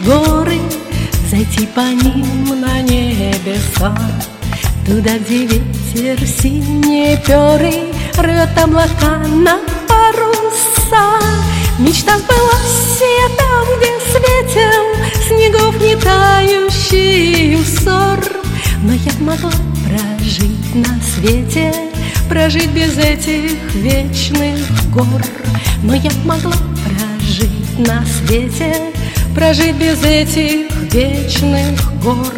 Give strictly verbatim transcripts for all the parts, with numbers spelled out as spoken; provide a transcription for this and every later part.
горы, зайти по ним на небеса, туда, где ветер синеперый рвет облака на паруса. Мечта сбылась, я там, где светил снегов не тающий узор. Но я могла прожить на свете, прожить без этих вечных гор. Но я могла прожить на свете, прожить без этих вечных гор.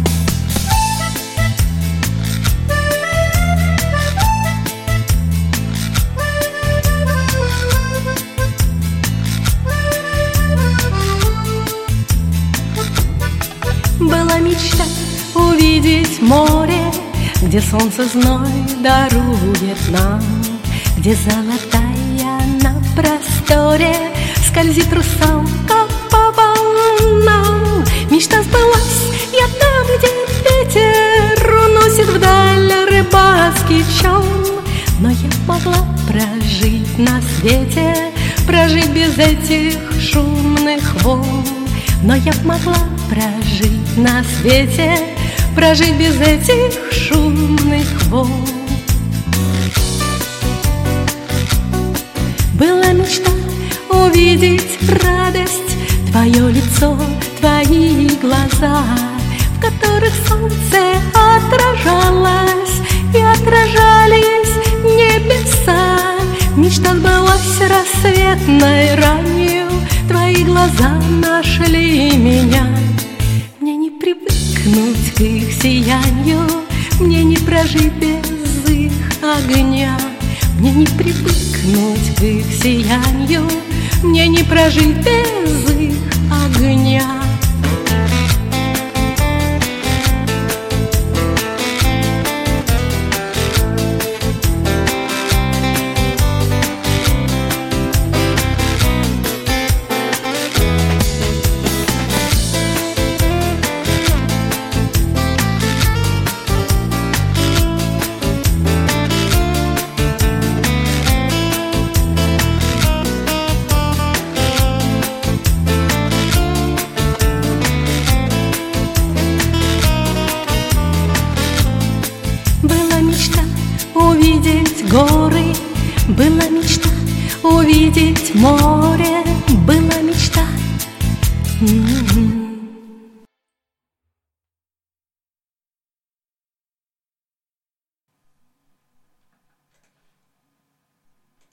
Была мечта увидеть море, где солнце зной дарует нам, где золотая на просторе скользит русалка по волнам. Мечта сбылась, я там, где ветер уносит вдаль рыбацкий челн. Но я могла прожить на свете, прожить без этих шумных волн. Но я могла прожить на свете, прожить без этих шумных волн. Была мечта увидеть радость, твое лицо, твои глаза, в которых солнце отражалось и отражались небеса. Мечта сбылась рассветной ранью, твои глаза нашли меня. Мне не привыкнуть к их сиянию, мне не прожить без их огня. Мне не привыкнуть к их сиянию, мне не прожить без их огня. Была мечта увидеть горы, была мечта увидеть море,